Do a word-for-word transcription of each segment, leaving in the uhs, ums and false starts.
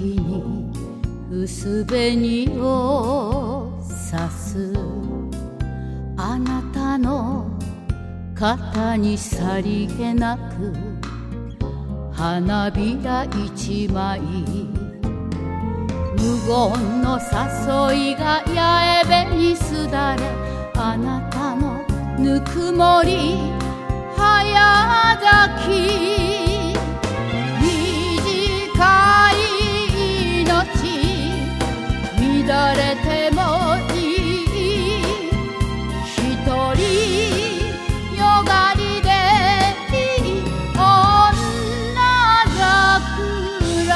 に薄紅をさすあなたの肩にさりげなく花びら一枚無言の誘いが八重べにすだれあなたのぬくもり早咲き短い命乱れてもいい一人よがりでいい女桜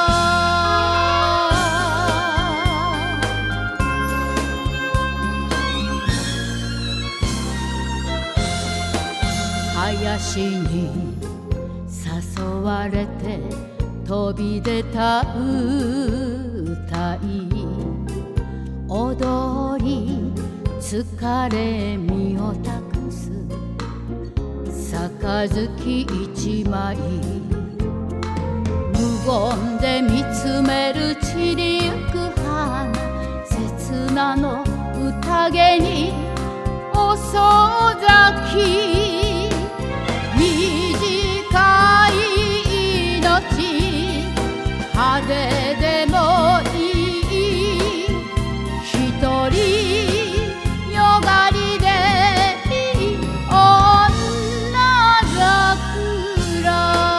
林に誘われて飛び出た歌い踊り疲れ身を託す杯一枚無言で見つめる散りゆく花刹那の宴に遅咲き短い命派手でもいい一人よがりでいい女桜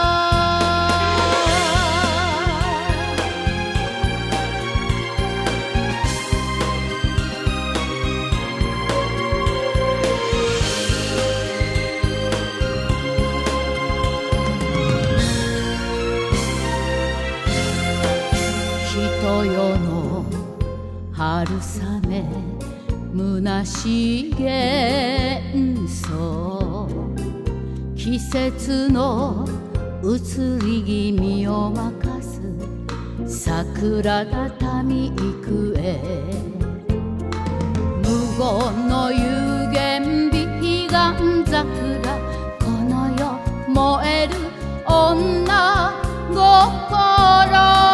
人よの春雨虚しい幻想季節の移り気味を任す桜が民幾重無言の有限美彼岸桜この世燃える女心